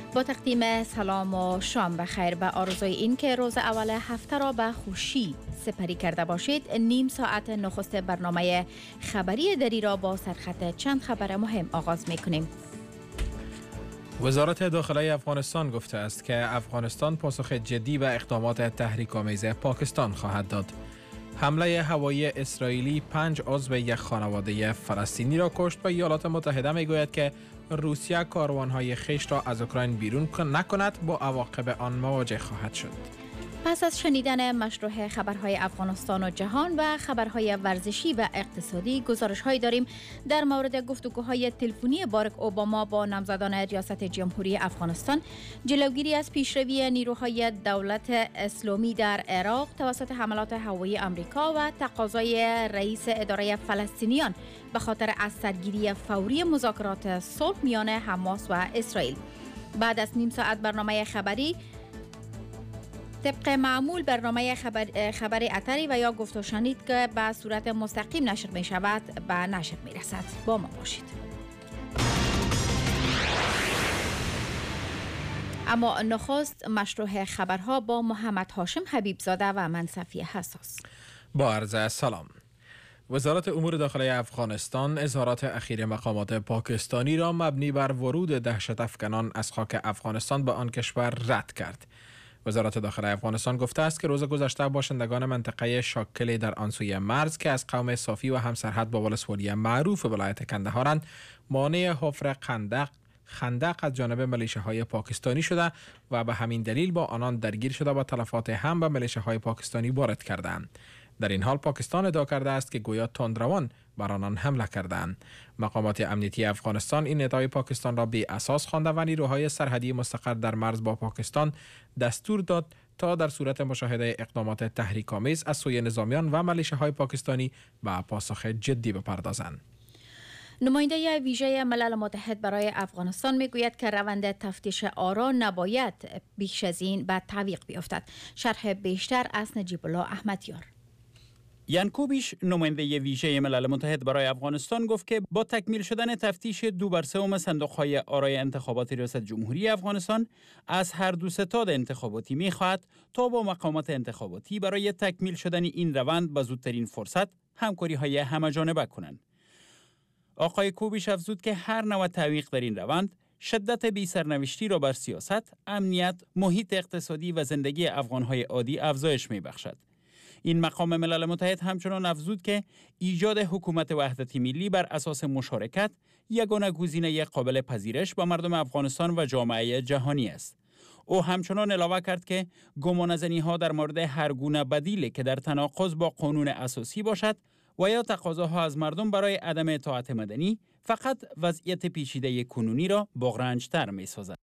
با تقدیم سلام و شام بخیر به آرزوی این که روز اول هفته را به خوشی سپری کرده باشید. نیم ساعت نخست برنامه خبری دری را با سرخط چند خبر مهم آغاز می‌کنیم. وزارت داخلی افغانستان گفته است که افغانستان پاسخ جدی به اقدامات تحریک‌آمیز پاکستان خواهد داد. حمله هوایی اسرائیلی 5 عضو یک خانواده فلسطینی را کشت و ایالات متحده میگوید که روسیه کاروانهای خویش را از اوکراین بیرون نکند با عواقب آن مواجه خواهد شد. پس از شنیدن مشروع خبرهای افغانستان و جهان و خبرهای ورزشی و اقتصادی، گزارش‌هایی داریم در مورد گفتگوهای تلفنی باراک اوباما با نامزدان ریاست جمهوری افغانستان، جلوگیری از پیشروی نیروهای دولت اسلامی در عراق توسط حملات هوایی آمریکا و تقاضای رئیس اداره فلسطینیان به خاطر از سرگیری فوری مذاکرات صلح میان حماس و اسرائیل. بعد از نیم ساعت برنامه خبری طبق معمول برنامه خبر اتری و یا گفت و شنید که به صورت مستقیم نشر می شود به نشر می رسد. با ما باشید. اما نخست مشروع خبرها با محمد هاشم حبیبزاده و من صفیه حساس. با عرض سلام. وزارت امور داخلی افغانستان اظهارات اخیر مقامات پاکستانی را مبنی بر ورود دهشت افکنان از خاک افغانستان به آن کشور رد کرد. وزارت داخلی افغانستان گفته است که روز گذشته باشندگان منطقه شاکلی در آن سوی مرز که از قوم صافی و همسرحد با ولسوالی معروف ولایت کندهارند مانع حفر خندق از جانب ملیشه‌های پاکستانی شده و به همین دلیل با آنان درگیر شده و تلفات هم به ملیشه‌های پاکستانی وارد کردند. در این حال پاکستان ادعا کرده است که گویا تندروان بر آنان حمله کردند. مقامات امنیتی افغانستان این ادعای پاکستان را بی اساس خوانده و نیروهای سرحدی مستقر در مرز با پاکستان دستور داد تا در صورت مشاهده اقدامات تحریک‌آمیز از سوی نظامیان و ملیشه‌های پاکستانی به پاسخ جدی بپردازند. نماینده ویژه ملل متحد برای افغانستان میگوید که روند تفتیش آرا نباید بیش از این به تعویق بیفتد. شرح بیشتر از نجیب الله احمدیار. یان کوبیش نماینده ویژه ملل متحد برای افغانستان گفت که با تکمیل شدن تفتیش 2/3 صندوق‌های آرای انتخابات ریاست جمهوری افغانستان از هر دو ستاد انتخاباتی می‌خواهد تا با مقامات انتخاباتی برای تکمیل شدن این روند به زودترین فرصت همکاری‌های همه‌جانبه کنند. آقای کوبیش افزود که هر نوع تعویق در این روند شدت بی‌سرنوشتی را بر سیاست، امنیت، محیط اقتصادی و زندگی افغان‌های عادی افزایش می‌بخشد. این مقام ملل متحد همچنان افزود که ایجاد حکومت وحدت ملی بر اساس مشارکت یگانه گزینه قابل پذیرش به مردم افغانستان و جامعه جهانی است. او همچنان علاوه کرد که گمانه‌زنی‌ها در مورد هر گونه بدیلی که در تناقض با قانون اساسی باشد و یا تقاضاها از مردم برای عدم اطاعت مدنی فقط وضعیت پیچیده کنونی را بغرنج‌تر می‌سازد.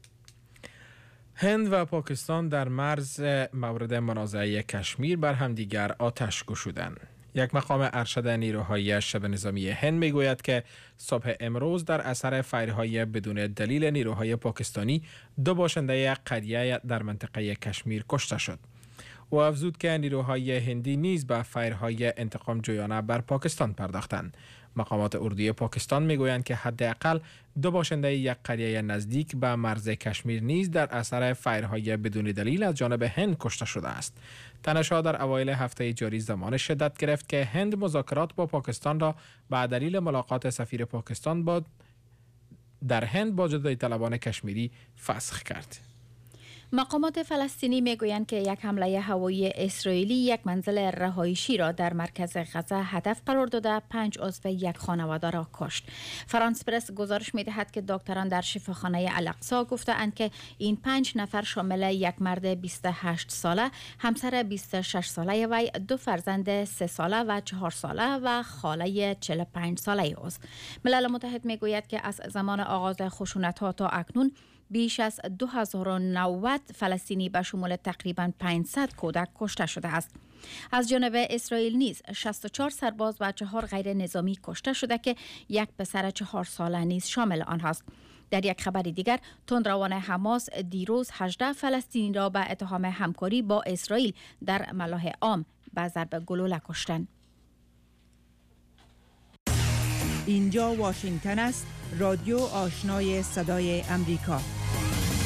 هند و پاکستان در مرز مورد منازعه کشمیر بر همدیگر آتش گشودند. یک مقام ارشد نیروهای شبه نظامی هند میگوید که صبح امروز در اثر فایرهای بدون دلیل نیروهای پاکستانی 2 باشنده قریه در منطقه کشمیر کشته شد. او افزود که نیروهای هندی نیز به فایرهای انتقام جویانه بر پاکستان پرداختند. مقامات اردوی پاکستان میگویند که حداقل 2 باشنده یک قریه نزدیک به مرز کشمیر نیز در اثر فایرهای بدون دلیل از جانب هند کشته شده است. تنش‌ها در اوایل هفته جاری زمان شدت گرفت که هند مذاکرات با پاکستان را به دلیل ملاقات سفیر پاکستان در هند با جدایی طلبان کشمیری فسخ کرد. مقامات فلسطینی میگویند که یک حمله هوایی اسرائیلی یک منزل رهایشی را در مرکز غزه هدف قرار داده 5 عضو یک خانواده را کشت. فرانس پرس گزارش می‌دهد که دکتران در شفاخانه الاقصی گفتند که این 5 نفر شامل یک مرد 28 ساله، همسر 26 ساله وی، 2 فرزند 3 ساله و 4 ساله و خاله 45 ساله است. ملل متحد میگوید که از زمان آغاز خشونت‌ها تا اکنون بیش از 2090 فلسطینی به شمول تقریباً 500 کودک کشته شده است. از جانب اسرائیل نیز 64 سرباز و 4 غیر نظامی کشته شده که یک پسر 4 ساله نیز شامل آنهاست. در یک خبر دیگر، تندروان حماس دیروز 18 فلسطینی را به اتهام همکاری با اسرائیل در ملاح عام به ضرب گلوله کشتند. اینجا واشنگتن است، رادیو آشنای صدای امریکا.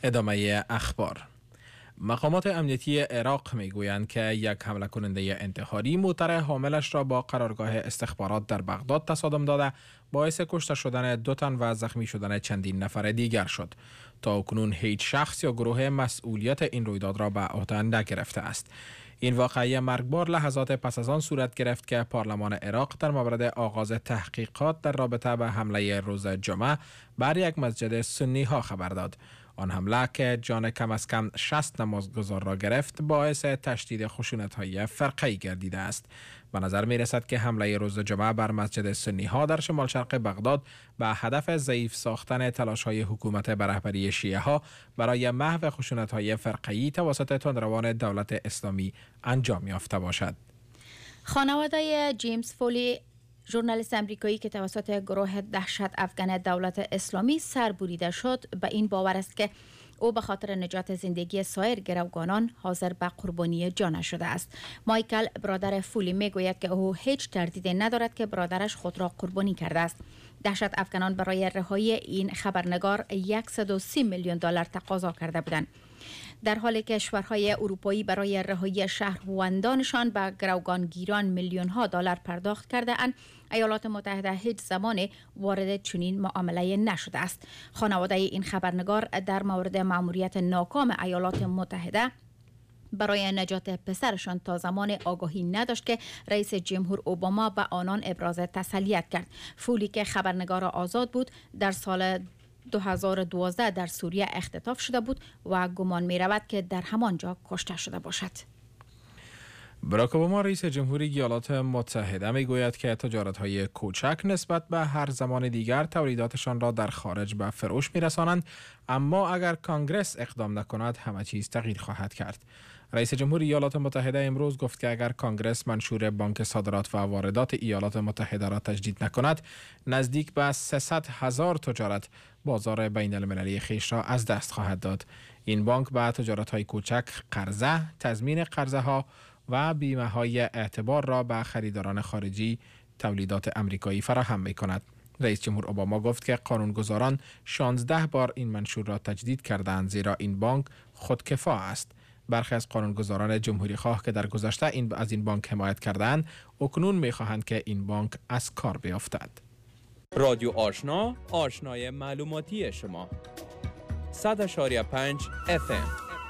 ادامه اخبار. مقامات امنیتی عراق میگویند که یک حمله کننده انتحاری موتر حاملش را با قرارگاه استخبارات در بغداد تصادم داده باعث کشته شدن 2 تن و زخمی شدن چندین نفر دیگر شد. تا اکنون هیچ شخص یا گروه مسئولیت این رویداد را به عهده نگرفته است. این واقعه مرگبار لحظات پس از آن صورت گرفت که پارلمان عراق در مورد آغاز تحقیقات در رابطه به حمله روز جمعه بر یک مسجد سنی ها خبر داد. آن حمله که جان کم از کم 60 نمازگزار را گرفت باعث تشدید خشونت‌های فرقه‌ای گردیده است. به نظر می رسد که حمله روز جمعه بر مسجد سنی ها در شمال شرق بغداد به هدف ضعیف ساختن تلاش‌های حکومت به رهبری شیعه ها برای محو خشونت‌های فرقه‌ای توسط تندروان دولت اسلامی انجام یافته باشد. خانواده جیمز فولی، ژورنالیست امریکایی که توسط گروه دهشت افغان دولت اسلامی سربریده شد، به این باور است که او به خاطر نجات زندگی سایر گروگانان حاضر به قربانی جان شده است. مایکل، برادر فولی، میگوید که او هیچ تردیدی ندارد که برادرش خود را قربانی کرده است. دهشت افغانان برای رهایی این خبرنگار 130 میلیون دلار تقاضا کرده بودند، در حالی که کشورهای اروپایی برای رهایی شهروندانشان به گروگانگیران میلیون ها دلار پرداخت کرده اند. ایالات متحده هیچ زمان وارد چنین معامله نشده است. خانواده این خبرنگار در مورد مأموریت ناکام ایالات متحده برای نجات پسرشان تا زمان آگاهی نداشت که رئیس جمهور اوباما به آنان ابراز تسلیت کرد. فولی که خبرنگار آزاد بود، در سال 2012 در سوریه اختطاف شده بود و گمان می رود که در همانجا کشته شده باشد. باراک اوباما رئیس جمهوری ایالات متحده می گوید که تجارت‌های کوچک نسبت به هر زمان دیگر تولیداتشان را در خارج به فروش می رسانند، اما اگر کانگرس اقدام نکند همه چیز تغییر خواهد کرد. رئیس جمهوری ایالات متحده امروز گفت که اگر کانگرس منشور بانک صادرات و واردات ایالات متحده را تجدید نکند، نزدیک به 300,000 تجارت بازار بین المللی خویش را از دست خواهد داد. این بانک به تجارت‌های کوچک قرضه، تضمین قرضه ها و بیمه های اعتبار را به خریداران خارجی تولیدات امریکایی فراهم می کند. رئیس جمهور اوباما گفت که قانونگذاران 16 بار این منشور را تجدید کردند، زیرا این بانک خودکفا است. برخی از قانونگذاران جمهوری خواه که در گذشته از این بانک حمایت کردند، اکنون می خواهند که این بانک از کار بیفتد. رادیو آشنا، آشنای معلوماتی شما. 100.5 FM.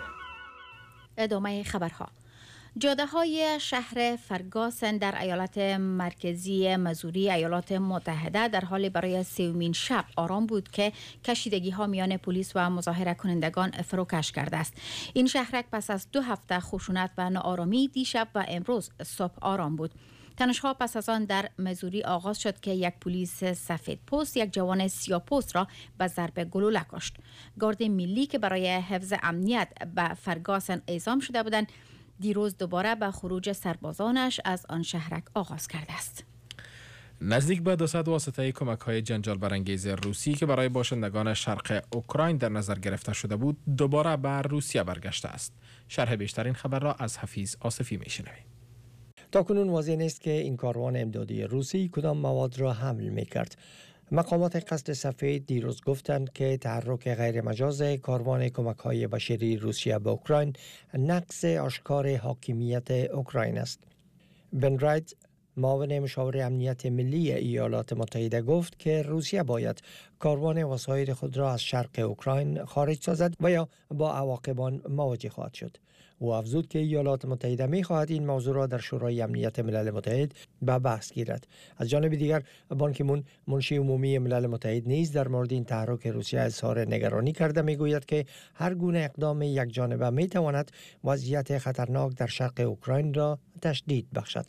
ادامه خبرها. جاده های شهر فرگاسن در ایالت مرکزی مزوری ایالات متحده در حال برای 3مین شب آرام بود که کشیدگی ها میان پلیس و مظاهره کنندگان فروکش کرده است. این شهرک پس از 2 هفته خشونت و ناآرامی دیشب و امروز صبح آرام بود. تنش‌ها پس از آن در مزوری آغاز شد که یک پلیس سفید پوست یک جوان سیاه پوست را به ضرب گلوله کشت. گارد ملی که برای حفظ امنیت به فرگاسن اعزام شده بودند، دیروز دوباره به خروج سربازانش از آن شهرک آغاز کرده است. نزدیک به 200 واسطه کمک‌های جنجال برانگیز روسی که برای باشندگان شرق اوکراین در نظر گرفته شده بود، دوباره به روسیه برگشته است. شرح بیشتر این خبر را از حفیظ آصفی می‌شنویم. تاکنون واضح نیست که این کاروان امدادی روسی کدام مواد را حمل می‌کرد. مقامات قصد سفید دیروز گفتند که تحرک غیر مجاز کاروان کمک‌های بشری روسیه به اوکراین نقض آشکار حاکمیت اوکراین است. بن رایت، معاون مشاور امنیت ملی ایالات متحده، گفت که روسیه باید کاروان وسایل خود را از شرق اوکراین خارج سازد و یا با عواقب آن مواجه خواهد شد. او افزود که ایالات متحده می خواهد این موضوع را در شورای امنیت ملل متحد به بحث گیرد. از جانب دیگر بان کی مون، منشی عمومی ملل متحد نیز در مورد این تحرک روسیه اظهار نگرانی کرده. می گوید که هر گونه اقدام یک جانبه می تواند وضعیت خطرناک در شرق اوکراین را تشدید بخشد.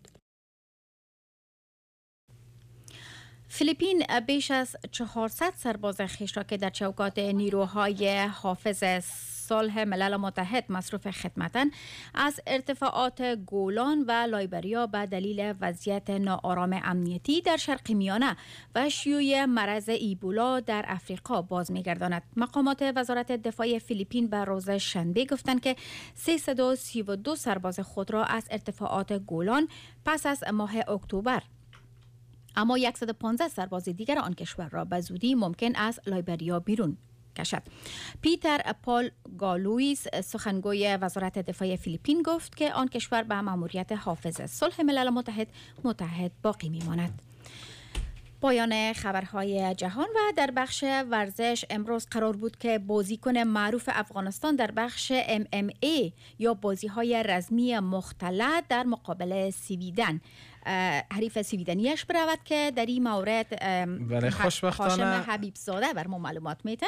فیلیپین بیش از 400 سرباز خویش را که در چوکات نیروهای حافظ صلح ملل متحد مصروف خدمتند، از ارتفاعات گولان و لایبریا به دلیل وضعیت ناآرام امنیتی در شرق میانه و شیوع مرض ایبولا در افریقا باز می‌گرداند. مقامات وزارت دفاع فیلیپین به روز شنبه گفتند که 332 سرباز خود را از ارتفاعات گولان پس از ماه اکتبر، اما 115 سرباز دیگر آن کشور را به زودی ممکن است لایبریا بیرون کشد. پیتر پال گالویز سخنگوی وزارت دفاع فیلیپین گفت که آن کشور به مأموریت حافظ صلح ملل متحد باقی میماند. پایان خبرهای جهان و در بخش ورزش امروز قرار بود که بازیکن معروف افغانستان در بخش MMA یا بازی‌های رزمی مختلط در مقابل سویدن حریف سویدنیش برود که در این مورد هاشم حبیب زاده بر ما معلومات میده.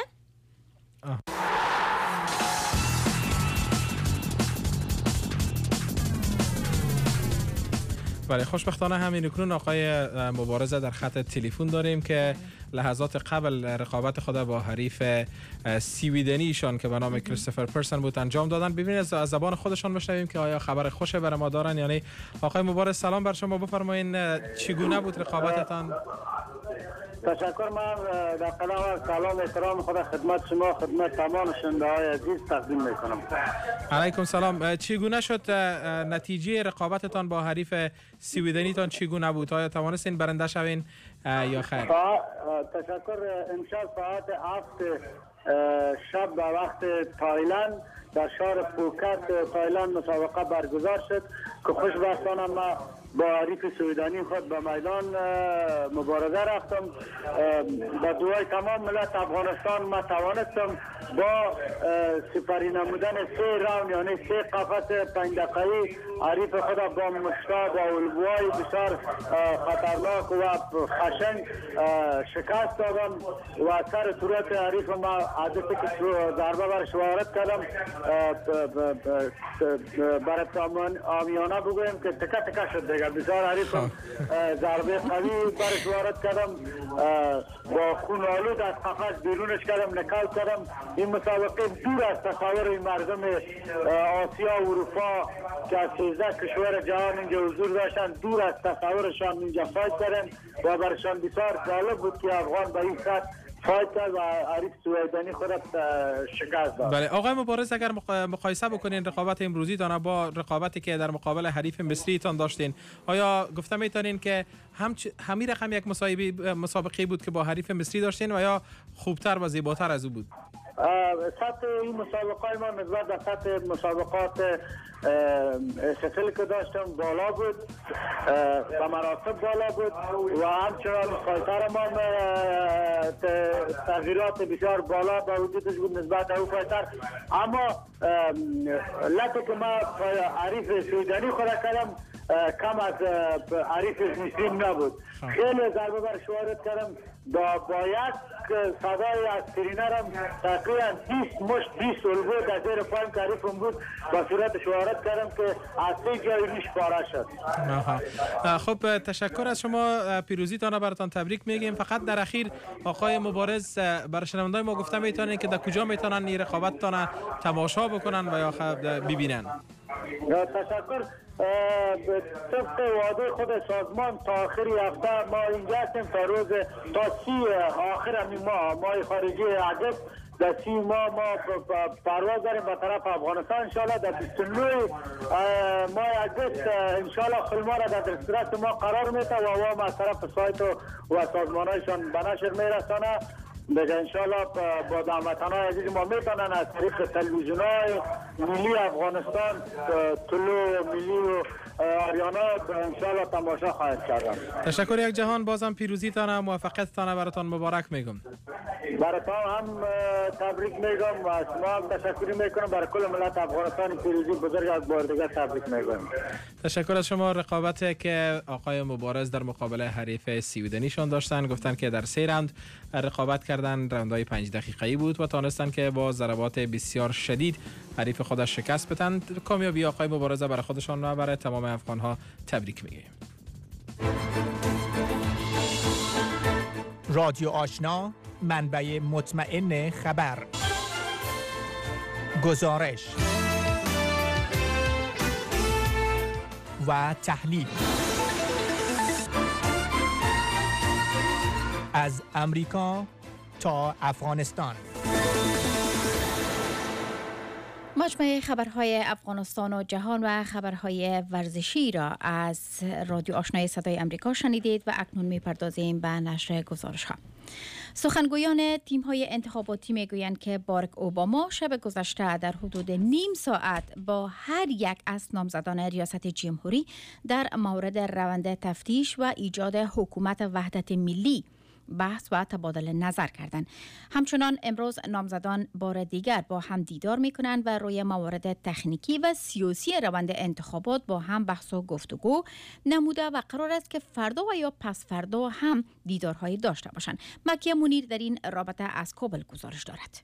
بله، خوشبختانه همین اکنون آقای مبارزه در خط تلفن داریم که لحظات قبل رقابت خود با حریف سویدنیشان که به نام کریستوفر پرسن بود انجام دادن. ببینید از زبان خودشان بشنویم که آیا خبر خوش برای ما دارن. یعنی آقای مبارز سلام بر شما، بفرمایید چگونه بود رقابتتان؟ تشکر. من در قلم سلام احترام خود خدمت شما، خدمت تمام شنونده عزیز تقدیم میکنم. علیکم سلام. چگونه شد نتیجه رقابتتان با حریف سویدنیتان؟ چگونه بود؟ آیا توانستین برنده شوین یا خیر؟ تشکر. امشب ساعت 7 شب به وقت تایلند در شهر پوکت تایلند مسابقه برگزار شد که خوشبختانه ما با حریف سویدنی خود به میدان مبارزه رفتم. با دعای تمام ملت افغانستان ما توانستم با سپری نمودن 3 راوند یعنی 3 قفس 5 دقیقه‌ای حریف خود با مشتا با الگوهای بسیار خطرناک و خشن شکست دادم و سر صورت حریف ما عادتی که ضربه برش وارد کردم برای آمیانه بگویم که تکه تکه شد دیگه. بسیار حریفم ضربه قوی برش وارد کردم، با خون آلود از قفس بیرونش کردم، نکال کردم. این مسابقه دور از تصور مردم آسیا و اروپا که از 13 کشور جهان اینجا حضور داشتن، دور از تصورشان اینجا فایت کردن و برشان بسیار جالب بود که افغان به این سطح فایت کرد و حریف سویدنی خودت شکست داد. بله آقای مبارز، اگر مقایسه بکنین رقابت امروزی تان با رقابتی که در مقابل حریف مصری تان داشتین، آیا گفته میتونین که همین رقم یک مسابقه بود که با حریف مصری داشتین و یا خوبتر و زیباتر از او بود؟ سطح این مسابقات ما نسبت به سطح مسابقات سفل که داشتم بالا بود، به مراتب بالا بود و همچنان فایتر ما تغییرات بسیار بالا با وجودش بود نسبت به او فایتر. اما لطه که ما حریف سویدنی خود کردم کم از حریف مصری نبود. خیلی ضربه برش وارد کردم با یک صدای از ترینرم تقریبا 20 الگو در زیر پایم که حریفم بود با صورتش وارد کردم که از 3 جای ریش پاره شد. خب تشکر از شما، پیروزیتان براتان تبریک میگیم. فقط در اخیر آقای مبارز برای شنوندای ما گفته میتونن که در کجا میتونن این رقابتتان تماشا بکنن و یا ببینن؟ تشکر. طبق وعده خود سازمان تا آخری هفته ما اینجا هستیم تا روز تا 30 آخر همین ماه خارجی اگست در 30 ماه ما پرواز داریم به طرف افغانستان. انشاءالله در 29 ماه اگست انشاءالله فیلم‌ها را در دسترس ما قرار میده و ما از طرف سایت و سازمان‌هایشان به نشر میرسانه. دیگه انشاءالله با هموطنان عزیز ما میتونن از طریق تلویزیون‌های ملی افغانستان، طلوع ملی و آریانا انشاءالله تماشا خواهد کردن. تشکر یک جهان. بازم پیروزیتان موفقیتتان براتان مبارک میگم. براتون هم تبریک میگم و از شما هم تشکر میکنم. برای کل ملت افغانستان پیروزی بزرگ از بار دیگر تبریک میگم. تشکر از شما. رقابتی که آقای مبارز در مقابل حریف سویدنیشان داشتن، گفتن که در 3 راند رقابت کردن، راندهای 5 دقیقه‌ای بود و تونستن که با ضربات بسیار شدید حریف خودش شکست بدن. کامیابی آقای مبارز برای خودشان و برای تمام افغان‌ها تبریک میگیم. رادیو آشنا، منبع مطمئن خبر، گزارش و تحلیل از امریکا تا افغانستان. مجموعه خبرهای افغانستان و جهان و خبرهای ورزشی را از رادیو آشنای صدای امریکا شنیدید و اکنون میپردازیم به نشر گزارش ها. سخنگویان تیم‌های انتخاباتی میگویند که باراک اوباما شب گذشته در حدود نیم ساعت با هر یک از نامزدان ریاست جمهوری در مورد روند تفتیش و ایجاد حکومت وحدت ملی بحث و تبادل نظر کردند. همچنان امروز نامزدان بار دیگر با هم دیدار می‌کنند و روی موارد تکنیکی و سیاسی روند انتخابات با هم بحث و گفتگو نموده و قرار است که فردا و یا پس فردا هم دیدارهایی داشته باشند. مکیه منیر در این رابطه از کابل گزارش دارد.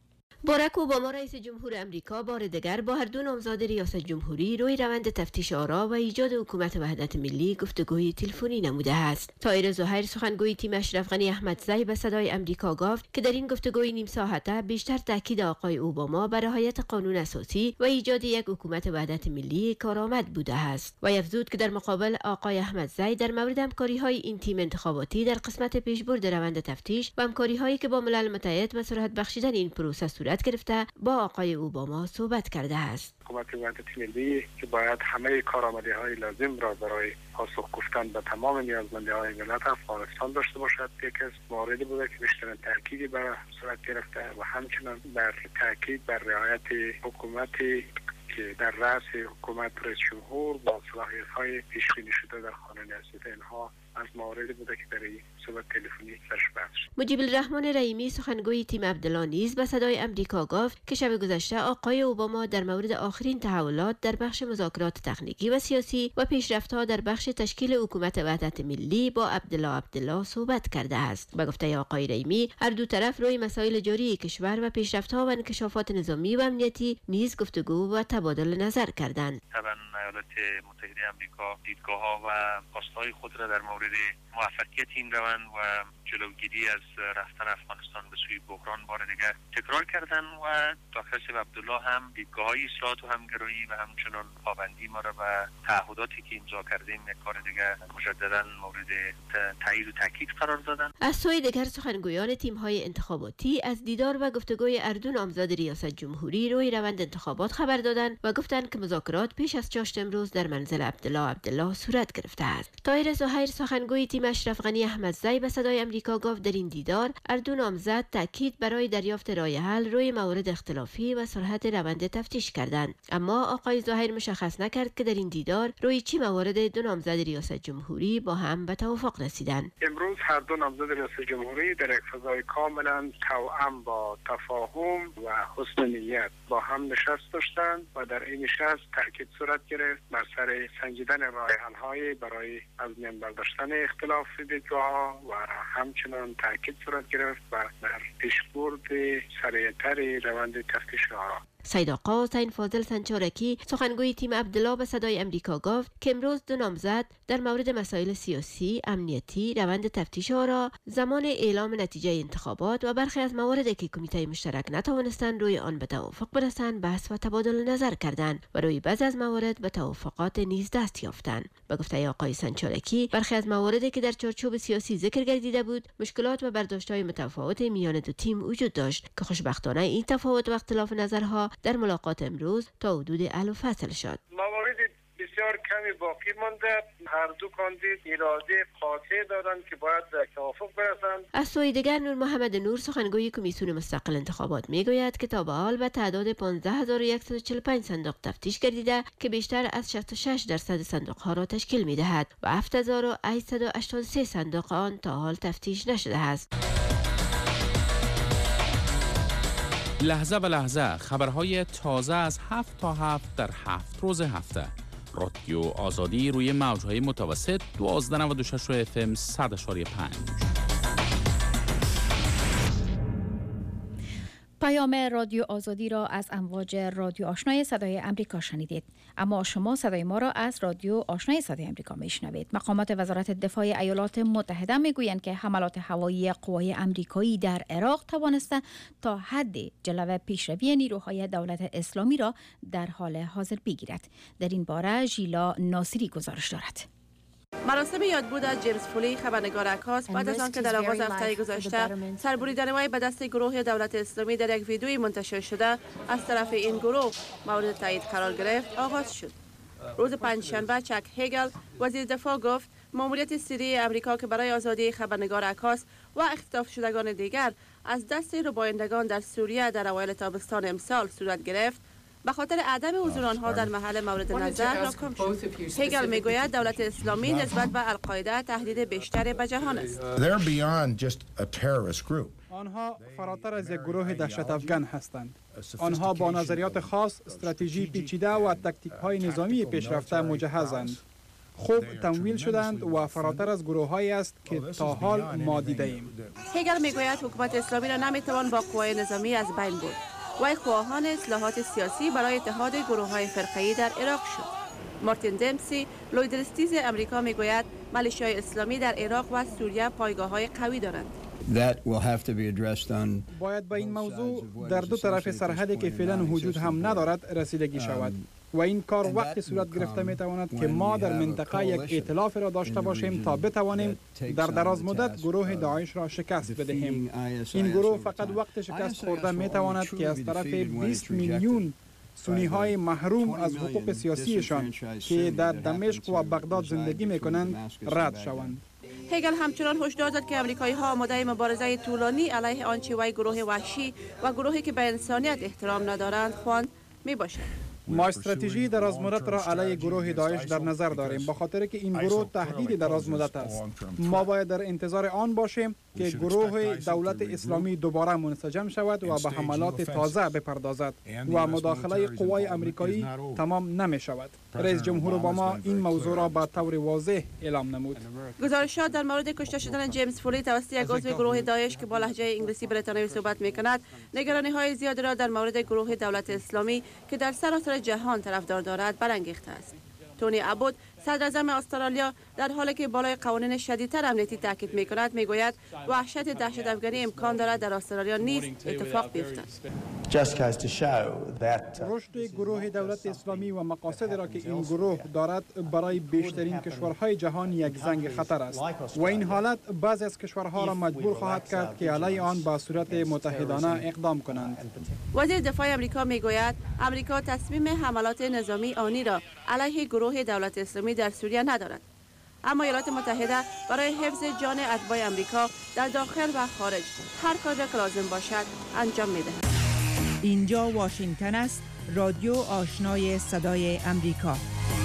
باراک اوباما رئیس جمهور امریکا بار دیگر با هر دو نامزد ریاست جمهوری روی روند تفتیش آرا و ایجاد حکومت وحدت ملی گفتگوی تلفنی نموده است. طاهر زهیر سخنگوی تیم اشرف غنی احمدزی به صدای امریکا گفت که در این گفتگوی نیم ساعته بیشتر تاکید آقای اوباما بر رعایت قانون اساسی و ایجاد یک حکومت وحدت ملی کارآمد بوده است و افزود که در مقابل آقای احمدزی در مورد همکاری‌های این تیم انتخاباتی در قسمت پیشبرد روند تفتیش و همکاری‌هایی که با ملل متحد و سرعت بخشیدن این پروسه صورت گرفته با آقای اوباما صحبت کرده است. حکومت وحدت ملی که باید همه کارآمدی‌های لازم را برای پاسخ گفتن به تمام نیازمندی‌های ملت افغانستان داشته باشد، یکی از مواردی بوده که بیشترین تاکیدی بر صورت گرفته و همچنین بر تاکید بر رعایت حکومتی که در رأس حکومت رئیس جمهور با صلاحیت‌های پیش‌بینی شده در قانون اساسی اینها از مواردی بوده که در این صحبت تلفنی سرش بحث شد. مجیب الرحمن رحیمی سخنگوی تیم عبدالله نیز به صدای امریکا گفت که شب گذشته آقای اوباما در مورد آخرین تحولات در بخش مذاکرات تکنیکی و سیاسی و پیشرفت‌ها در بخش تشکیل حکومت وحدت ملی با عبدالله صحبت کرده است. به گفته آقای رحیمی هر دو طرف روی مسائل جاری کشور و پیشرفت‌ها و انکشافات نظامی و امنیتی نیز گفتگو و تبادل نظر کردند. طبعا ایالات متحده آمریکا دیدگاه‌ها و خواست‌های خود را در مورد موفقیت این روند و جلوگیری از رفتن افغانستان به سوی بحران بار دیگر تکرار کردند و دکتر عبدالله هم دیدگاه‌های اصلاحات و همگرایی و همچنان پابندی ما را و تعهداتی که امضا کردیم یک بار دیگر مجددا مورد تایید و تاکید قرار دادند. از سوی دیگر سخنگویان تیم‌های انتخاباتی از دیدار و گفتگوی اردو نامزد ریاست جمهوری روی روند انتخابات خبر دادند و گفتند که مذاکرات پیش از چاشت امروز در منزل عبدالله صورت گرفته است. طاهر زهیر سخنگوی تیم اشرف غنی احمدزی به صدای امریکا گفت در این دیدار اردو نامزد تاکید برای دریافت راه حل روی موارد اختلافی و صحت روند تفتیش کردند، اما آقای زهیر مشخص نکرد که در این دیدار روی چه موارد دو نامزد ریاست جمهوری با هم به توافق رسیدند. امروز هر دو نامزد ریاست جمهوری در یک فضای کاملا توأم با تفاهم و حسن نیت با هم نشست داشتند و در این نشست تاکید صورت گرفت بر سر سنجیدن راه حل‌های برای از میان برداشتن اختلاف دیدگاه‌ها و همچنان تاکید صورت گرفت بر پیشبرد سریع‌تر روند تفتیش آرا. سید آقا حسین فاضل سنچارکی سخنگوی تیم عبدالله به صدای امریکا گفت که امروز دو نامزد در مورد مسائل سیاسی، امنیتی، روند تفتیش آرا، زمان اعلام نتیجه انتخابات و برخی از مواردی که کمیته مشترک نتوانستند روی آن به توافق برسند بحث و تبادل نظر کردند و روی بعضی از موارد به توافقات نیز دست یافتند. به گفته آقای سنچارکی برخی از مواردی که در چارچوب سیاسی ذکر گردیده بود مشکلات و برداشت‌های متفاوت میان دو تیم وجود داشت که خوشبختانه این تفاوت و اختلاف نظرها در ملاقات امروز تا حدود حل و فصل شد. موارد بسیار کمی باقی مانده. هر دو کاندید اراده قاطع دارند که باید به توافق برسند. از سوی دیگر نور محمد نور سخنگوی کمیسیون مستقل انتخابات میگوید که تا به حال به تعداد 15145 صندوق تفتیش گردیده که بیشتر از 66% صندوق ها را تشکیل میدهد و 7883 صندوق آن تا حال تفتیش نشده است. لحظه به لحظه خبرهای تازه از 7 تا 7 در 7 روز هفته. رادیو آزادی روی موجهای متوسط 1296 FM 100.5. پیام رادیو آزادی را از امواج رادیو آشنای صدای امریکا شنیدید. اما شما صدای ما را از رادیو آشنای صدای امریکا میشنوید. مقامات وزارت دفاع ایالات متحده میگویند که حملات هوایی قوای امریکایی در عراق توانسته تا حد جلو پیشروی نیروهای دولت اسلامی را در حال حاضر بگیرد. در این باره ژیلا ناصری گزارش دارد. مراسم یادبود از جیمز فولی خبرنگار عکاس بعد از آنکه در آغاز هفته گذشته سربریدن وی به دست گروه دولت اسلامی در یک ویدیویی منتشر شده از طرف این گروه مورد تایید قرار گرفت آغاز شد. روز پنجشنبه چک هگل وزیر دفاع گفت ماموریت سری امریکا که برای آزادی خبرنگار عکاس و اختطاف شدگان دیگر از دست ربایندگان در سوریه در اوایل تابستان امسال صورت گرفت، به خاطر عدم حضور آنها در محل مورد نظر ناکام شد. هگل میگوید دولت اسلامی نسبت به القاعده تهدید بیشتر به جهان است. آنها فراتر از یک گروه دهشت افکن هستند. آنها با نظریات خاص، استراتژی پیچیده و تاکتیک‌های نظامی پیشرفته مجهزند. خوب تمویل شدند و فراتر از گروه‌هایی است که تا حال ما دیده‌ایم. هگل میگوید حکومت اسلامی را نمیتوان با قوای نظامی از بین برد. وی خواهان اصلاحات سیاسی برای اتحاد گروه‌های فرقه‌ای در عراق شد. مارتین دمسی، لوید استیز امریکا میگوید ملیشیای اسلامی در عراق و سوریه پایگاه‌های قوی دارند. باید به این موضوع در دو طرف سرحدی که فعلا وجود هم ندارد رسیدگی شود و این کار وقتی صورت گرفته می تواند که ما در منطقه یک ائتلاف را داشته باشیم تا بتوانیم در دراز مدت گروه داعش را شکست بدهیم. این گروه فقط وقت شکست خورده می تواند که از طرف 20 میلیون سنی های محروم از حقوق سیاسیشان که در دمشق و بغداد زندگی می کنند رد شوند. هگل همچنان هشدار داد که امریکایی ها آماده مبارزه طولانی علیه آنچه وی گروه وحشی و گروهی که به انسانیت احترام ندارند خواند می باشد. ما استراتژی دراز مدت را علیه گروه داعش در نظر داریم به خاطر که این گروه تهدید دراز مدت است. ما باید در انتظار آن باشیم که گروه دولت اسلامی دوباره منسجم شود و به حملات تازه بپردازد و مداخله قوای امریکایی تمام نمی شود. رئیس جمهور اوباما این موضوع را به طور واضح اعلام نمود. گزارشات در مورد کشته شدن جیمز فولی توسط یک عضو گروه داعش که با لهجه انگلیسی بریتانیایی صحبت می‌کند، نگرانی‌های زیادی را در مورد گروه دولت اسلامی که در سراسر جهان طرفدار دارد برانگیخته است. تونی ابود، صدراعظم استرالیا، در حالی که بالای قوانین شدیدتر امنیتی تاکید می‌کند، میگوید وحشت دهشت افغانی امکان دارد در استرالیا نیز اتفاق بیفتد. رشد گروه دولت اسلامی و مقاصدی را که این گروه دارد برای بیشترین کشورهای جهان یک زنگ خطر است و این حالت بعضی از کشورها را مجبور خواهد کرد که علیه آن به صورت متحدانه اقدام کنند. وزیر دفاع امریکا میگوید امریکا تصمیم حملات نظامی آنی را علیه گروه دولت اسلامی در سوریه ندارد، اما ایالات متحده برای حفظ جان اتباع امریکا در داخل و خارج هر کار را که لازم باشد انجام می‌دهد. اینجا واشنگتن است، رادیو آشنای صدای امریکا.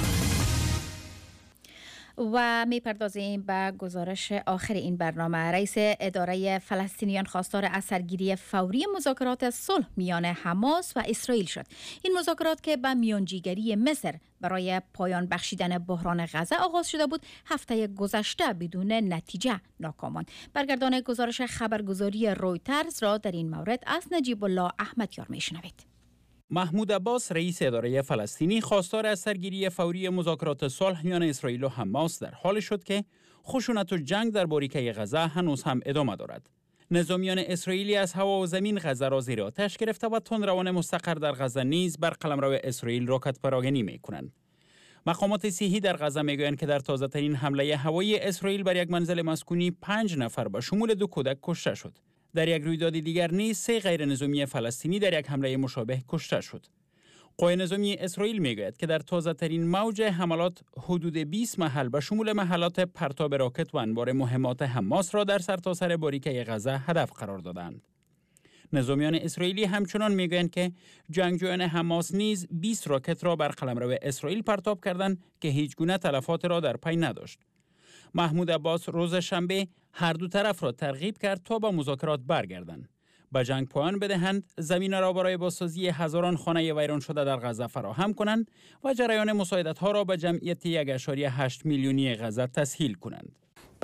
و میپردازیم به گزارش آخر این برنامه. رئیس اداره فلسطینیان خواستار اثرگیری فوری مذاکرات صلح میان حماس و اسرائیل شد. این مذاکرات که به میانجیگری مصر برای پایان بخشیدن بحران غزه آغاز شده بود، هفته گذشته بدون نتیجه ناکام ماند. برگردان گزارش خبرگزاری رویترز را در این مورد از نجیب الله احمدیار میشنوید. محمود عباس، رئیس اداره فلسطینی، خواستار از سرگیری فوری مذاکرات صلح میان اسرائیل و حماس در حال شد که خشونت و جنگ در باریکه غزه هنوز هم ادامه دارد. نظامیان اسرائیلی از هوا و زمین غزه را زیر آتش گرفته و تندروان مستقر در غزه نیز بر قلمرو اسرائیل راکت پراگنی می‌کنند. مقامات صحی در غزه میگویند که در تازه‌ترین حمله هوایی اسرائیل بر یک منزل مسکونی 5 نفر به شمول 2 کودک کشته شد. در یک رویداد دیگر نیز 3 غیر نظامی فلسطینی در یک حمله مشابه کشته شد. قوای نظامی اسرائیل میگوید که در تازه‌ترین موج حملات حدود 20 محل به شمول محلات پرتاب راکت و انبار مهمات حماس را در سرتاسر باریکه غزه هدف قرار دادند. نظامیان اسرائیلی همچنان میگویند که جنگجویان حماس نیز 20 راکت را بر قلمرو اسرائیل پرتاب کردند که هیچ گونه تلفات را در پی نداشت. محمود عباس روز شنبه هر دو طرف را ترغیب کرد تا به مذاکرات برگردند، به جنگ پایان بدهند، زمین را برای بازسازی هزاران خانه ویران شده در غزه فراهم کنند و جریان مساعدت‌ها را به جمعیت 1.8 میلیونی غزه تسهیل کنند.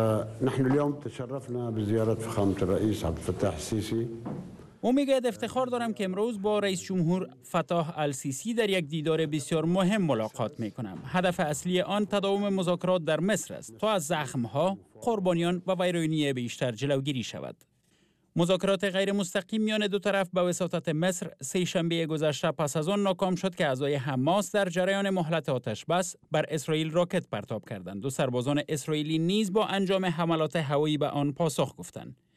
نحن اليوم تشرفنا بزيارة فخامة الرئيس عبد الفتاح السيسي. او میگوید افتخار دارم که امروز با رئیس جمهور فتاح السیسی در یک دیدار بسیار مهم ملاقات میکنم. هدف اصلی آن تداوم مذاکرات در مصر است تا از زخم‌ها، قربانیان و ویرانی بیشتر جلوگیری شود. مذاکرات غیر مستقیم میان دو طرف به وساطت مصر سه شنبه گذشته پس از آن ناکام شد که اعضای حماس در جریان مهلت آتش بس بر اسرائیل راکت پرتاب کردند. 2 سربازان اسرائیلی نیز با انجام حملات هوایی به آن پاسخ گفتند.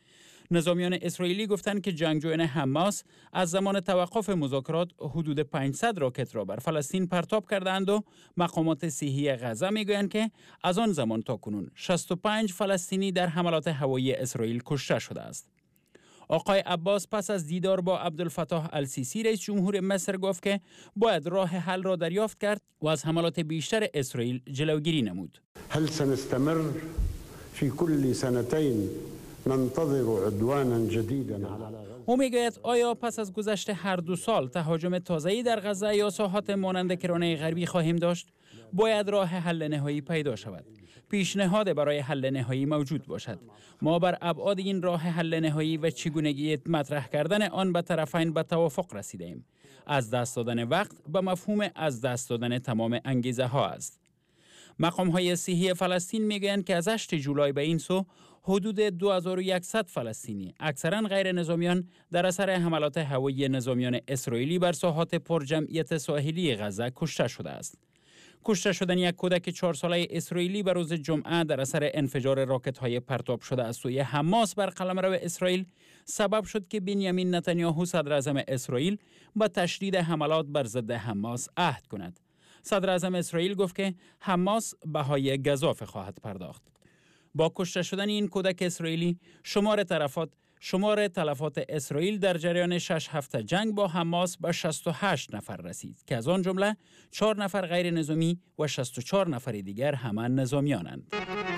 نظامیان اسرائیلی گفتند که جنگجویان حماس از زمان توقف مذاکرات حدود 500 راکت را بر فلسطین پرتاب کردند و مقامات صحی غزه میگویند که از آن زمان تا کنون 65 فلسطینی در حملات هوایی اسرائیل کشته شده است. آقای عباس پس از دیدار با عبدالفتاح السیسی رئیس جمهور مصر گفت که باید راه حل را دریافت کرد و از حملات بیشتر اسرائیل جلوگیری نمود. هل سنستمر في كل سنتين ننتظر عدوانا جديدا على او میگوید آیا پس از گذشت هر 2 سال تهاجم تازه‌ای در غزه یا ساحات مانند کرانه غربی خواهیم داشت؟ باید راه حل نهایی پیدا شود. پیشنهاد برای حل نهایی موجود باشد. ما بر ابعاد این راه حل نهایی و چگونگی مطرح کردن آن به طرفین به توافق رسیدیم. از دست دادن وقت به مفهوم از دست دادن تمام انگیزه ها است. مقام های صحی فلسطین میگویند که از 8 جولای به این سو حدود 2100 فلسطینی اکثرا غیر نظامیان در اثر حملات هوایی نظامیان اسرائیلی بر ساحات پرجمعیت ساحلی غزه کشته شده است. کشته شدن یک کودک 4 ساله اسرائیلی به روز جمعه در اثر انفجار راکت‌های پرتاب شده از سوی حماس بر قلمرو اسرائیل سبب شد که بنیامین نتانیاهو صدر اعظم اسرائیل با تشدید حملات بر ضد حماس عهد کند. صدر اعظم اسرائیل گفت که حماس بهای گزافه خواهد پرداخت. با کشته شدن این کودک اسرائیلی شمار تلفات اسرائیل در جریان 6 هفته جنگ با حماس به 68 نفر رسید که از آن جمله 4 نفر غیر نظامی و 64 نفر دیگر همه نظامیانند.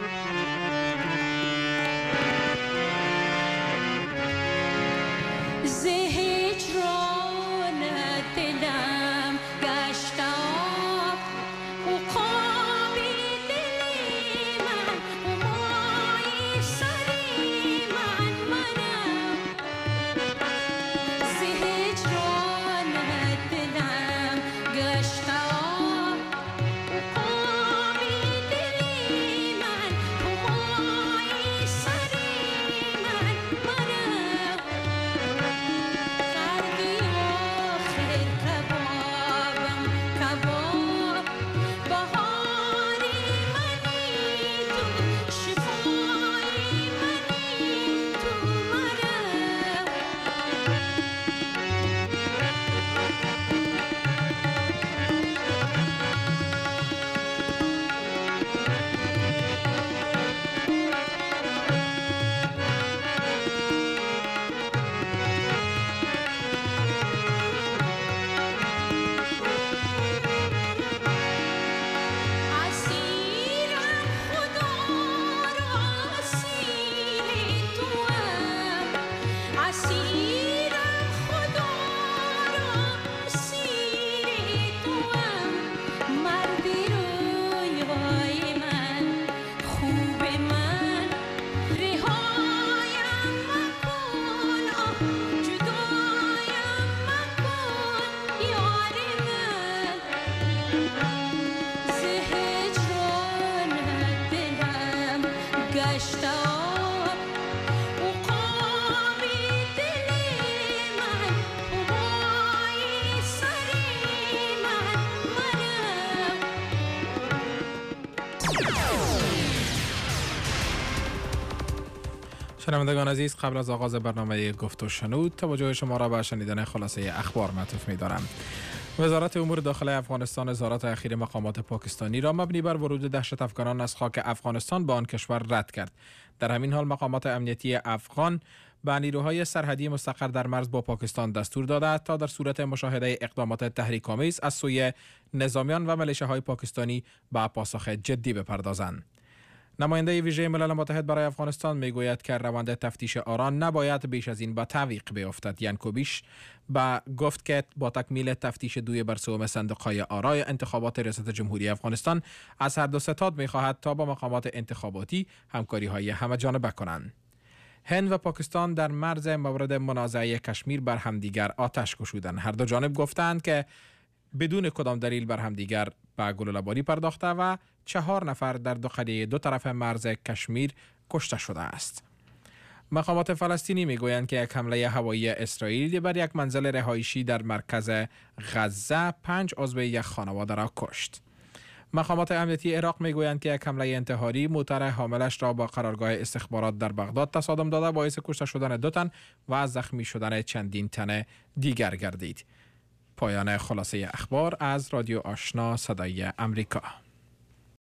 شنوندگان عزیز، قبل از آغاز برنامه گفت و شنود توجه شما را به شنیدن خلاصه اخبار معطوف می‌دارم. وزارت امور داخلی افغانستان اظهارات اخیر مقامات پاکستانی را مبنی بر ورود دهشت افغانان از خاک افغانستان به آن کشور رد کرد. در همین حال مقامات امنیتی افغان به نیروهای سرحدی مستقر در مرز با پاکستان دستور داده تا در صورت مشاهده اقدامات تحریک‌آمیز از سوی نظامیان و ملیشه‌های پاکستانی به پاسخ جدی بپردازند. نماینده ویژه ملل متحد برای افغانستان میگوید که روند تفتیش آرا نباید بیش از این به تعویق بیفتد. ینکوبیش گفت که با تکمیل تفتیش 2 بر 3 صندوق‌های آرای انتخابات ریاست جمهوری افغانستان از هر دو ستاد می‌خواهد تا با مقامات انتخاباتی همکاری‌های همه‌جانبه کنند. هند و پاکستان در مرز مورد منازعه کشمیر بر همدیگر آتش گشودند. هر دو جانب گفتند که بدون کدام دلیل بر همدیگر به گلوله‌باری پرداخته و 4 نفر در داخل دو طرف مرز کشمیر کشته شده است. مقامات فلسطینی میگویند که یک حمله هوایی اسرائیل بر یک منزل رهایشی در مرکز غزه 5 عضو یک خانواده را کشت. مقامات امنیتی عراق میگویند که یک حمله انتحاری موتر حاملش را با قرارگاه استخبارات در بغداد تصادم داده باعث کشته شدن 2 تن و زخمی شدن چندین تن دیگر گردید. پایان خلاصه اخبار از رادیو آشنا صدای امریکا.